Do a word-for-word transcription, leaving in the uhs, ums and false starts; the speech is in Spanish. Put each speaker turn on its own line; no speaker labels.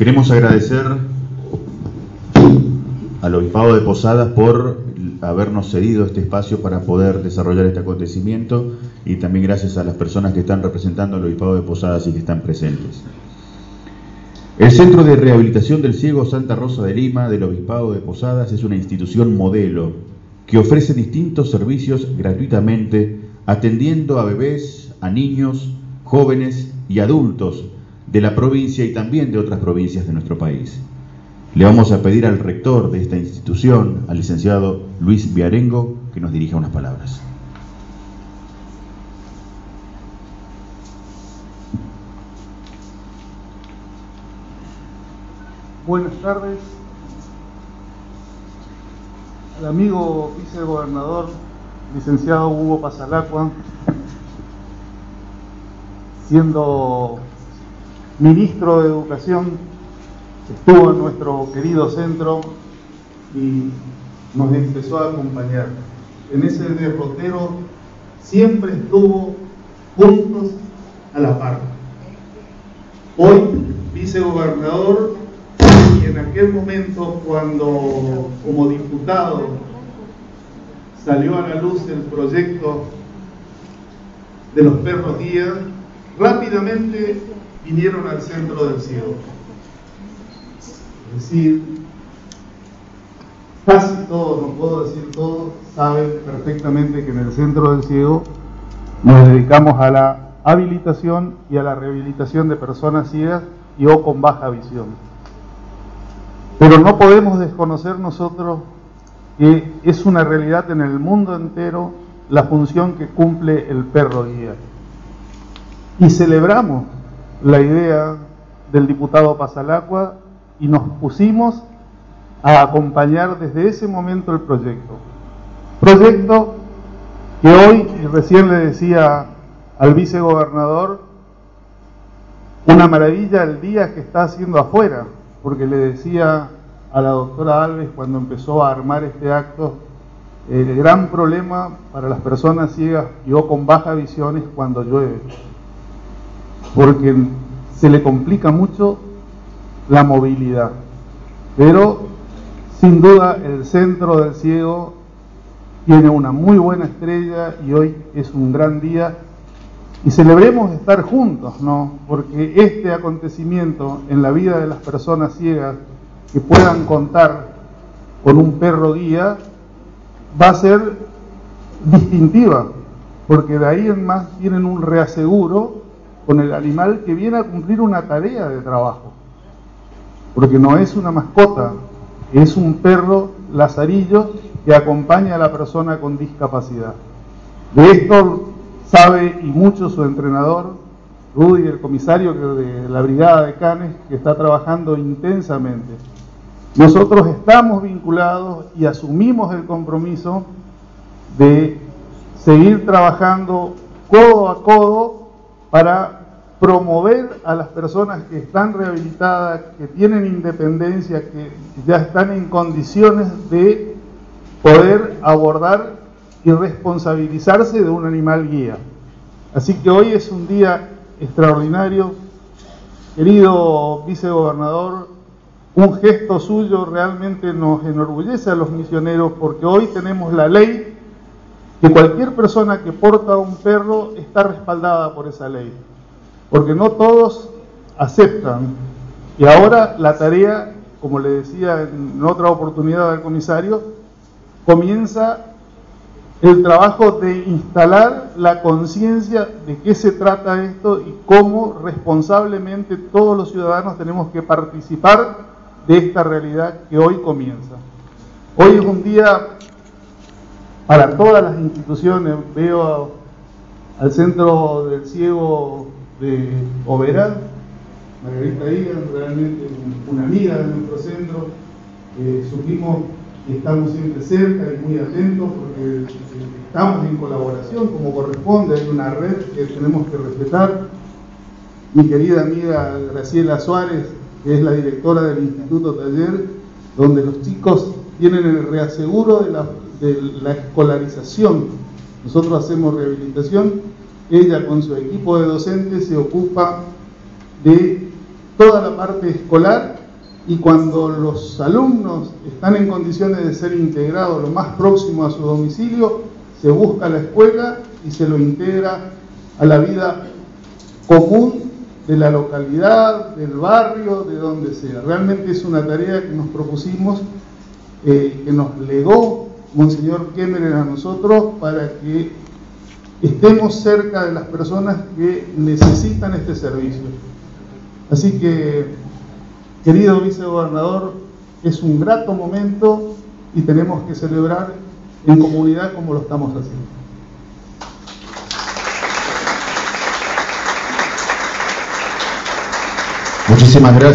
Queremos agradecer al Obispado de Posadas por habernos cedido este espacio para poder desarrollar este acontecimiento, y también gracias a las personas que están representando al Obispado de Posadas y que están presentes. El Centro de Rehabilitación del Ciego Santa Rosa de Lima del Obispado de Posadas es una institución modelo que ofrece distintos servicios gratuitamente, atendiendo a bebés, a niños, jóvenes y adultos de la provincia y también de otras provincias de nuestro país. Le vamos a pedir al rector de esta institución, al licenciado Luis Viarengo, que nos dirija unas palabras.
Buenas tardes. Al amigo vicegobernador, licenciado Hugo Pasalacqua, siendo ministro de Educación, estuvo en nuestro querido centro y nos empezó a acompañar. En ese derrotero siempre estuvo juntos a la par. Hoy, vicegobernador, y en aquel momento cuando como diputado salió a la luz el proyecto de los perros guía, rápidamente vinieron al Centro del Ciego. Es decir, casi todos, no puedo decir todos, saben perfectamente que en el Centro del Ciego nos dedicamos a la habilitación y a la rehabilitación de personas ciegas y o con baja visión. Pero no podemos desconocer nosotros que es una realidad en el mundo entero la función que cumple el perro guía. Y celebramos la idea del diputado Pasalacqua y nos pusimos a acompañar desde ese momento el proyecto. Proyecto que hoy, y recién le decía al vicegobernador, una maravilla el día que está haciendo afuera, porque le decía a la doctora Alves cuando empezó a armar este acto, el gran problema para las personas ciegas y o con baja visión es cuando llueve, porque se le complica mucho la movilidad. Pero sin duda el Centro del Ciego tiene una muy buena estrella y hoy es un gran día y celebremos estar juntos, ¿no? Porque este acontecimiento en la vida de las personas ciegas que puedan contar con un perro guía va a ser distintiva, porque de ahí en más tienen un reaseguro con el animal que viene a cumplir una tarea de trabajo, porque no es una mascota, es un perro lazarillo que acompaña a la persona con discapacidad. De esto sabe y mucho su entrenador, Rudy, el comisario de la Brigada de Canes, que está trabajando intensamente. Nosotros estamos vinculados y asumimos el compromiso de seguir trabajando codo a codo para promover a las personas que están rehabilitadas, que tienen independencia, que ya están en condiciones de poder abordar y responsabilizarse de un animal guía. Así que hoy es un día extraordinario. Querido vicegobernador, un gesto suyo realmente nos enorgullece a los misioneros, porque hoy tenemos la ley que cualquier persona que porta un perro está respaldada por esa ley, porque no todos aceptan. Y ahora la tarea, como le decía en otra oportunidad al comisario, comienza el trabajo de instalar la conciencia de qué se trata esto y cómo responsablemente todos los ciudadanos tenemos que participar de esta realidad que hoy comienza. Hoy es un día para todas las instituciones. Veo al Centro del Ciego de Oberá, Margarita Igan, realmente una amiga de nuestro centro. Eh, supimos que estamos siempre cerca y muy atentos porque estamos en colaboración como corresponde, hay una red que tenemos que respetar. Mi querida amiga Graciela Suárez, que es la directora del Instituto Taller, donde los chicos tienen el reaseguro de la, de la escolarización. Nosotros hacemos rehabilitación, ella con su equipo de docentes se ocupa de toda la parte escolar, y cuando los alumnos están en condiciones de ser integrados lo más próximo a su domicilio, se busca la escuela y se lo integra a la vida común de la localidad, del barrio, de donde sea. Realmente es una tarea que nos propusimos, eh, que nos legó Monseñor Kemmerer a nosotros, para que estemos cerca de las personas que necesitan este servicio. Así que, querido vicegobernador, es un grato momento y tenemos que celebrar en comunidad como lo estamos haciendo.
Muchísimas gracias.